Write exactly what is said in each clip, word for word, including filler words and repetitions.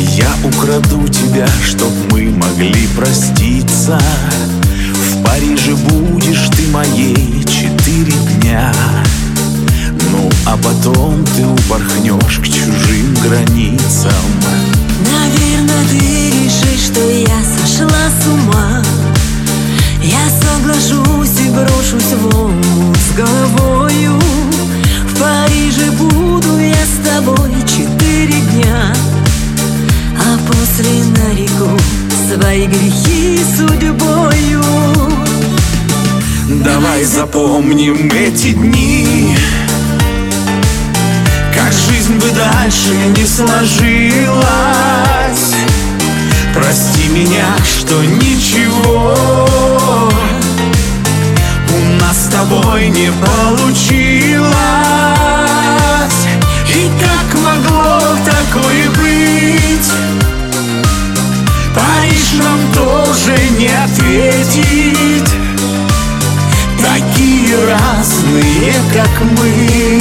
Я украду тебя, чтоб мы могли проститься. В Париже будешь ты моей четыре дня. Ну, а потом ты упорхнешь к чужим границам. Наверное, ты решишь, что я сошла с ума. Я соглашусь и брошусь в омут с головою. В Париже буду я с тобой четыре дня, а после нареку свои грехи судьбою. Давай запомним эти дни, как жизнь бы дальше не сложилась. Прости меня, что ничего у нас с тобой не получилось. И как могло такое быть? Париж нам тоже не ответит. Такие разные, как мы,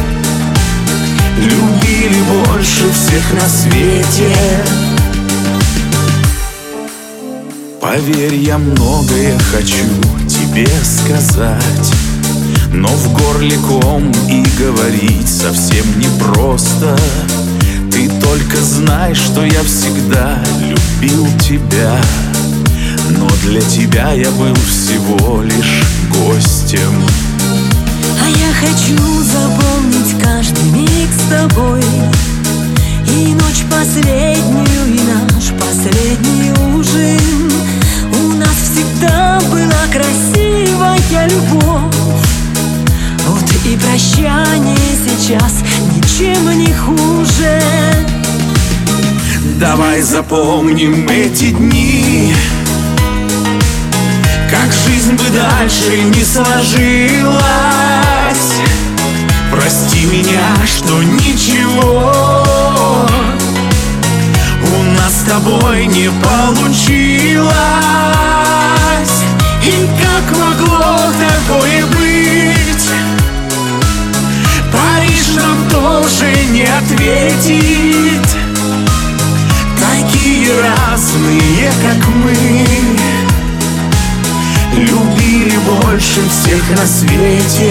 любили больше всех на свете. Поверь, я многое хочу тебе сказать, но в горле ком и говорить совсем непросто. Ты только знай, что я всегда любил тебя, но для тебя я был всего лишь гостем. А я хочу запомнить каждый миг с тобой, и ночь последнюю, и наш последний ужин. У нас всегда была красивая любовь. Вот и прощание сейчас ничем не хуже. Давай запомним эти дни, как жизнь бы дальше не сложилась. Прости меня, что ничего у нас с тобой не получилось. И как могло такое быть? Париж нам тоже не ответит. Такие разные, как мы, любили больше всех на свете.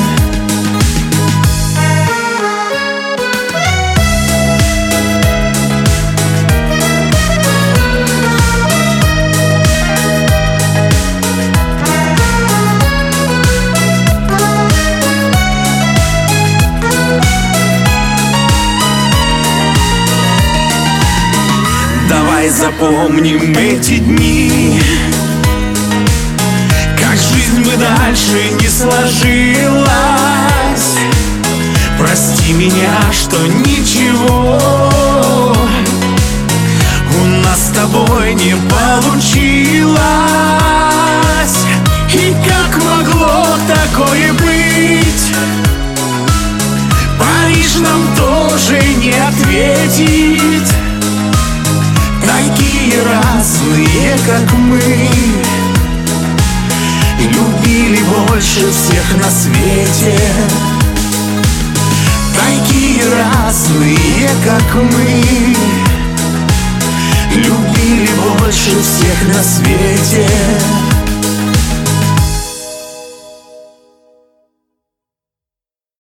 Давай запомним эти дни, как жизнь бы дальше не сложилась. Прости меня, что ничего у нас с тобой не получилось. И как могло такое быть? Париж нам тоже не ответит. Такие разные, как мы, любили больше всех на свете. Такие разные, как мы, любили больше всех на свете.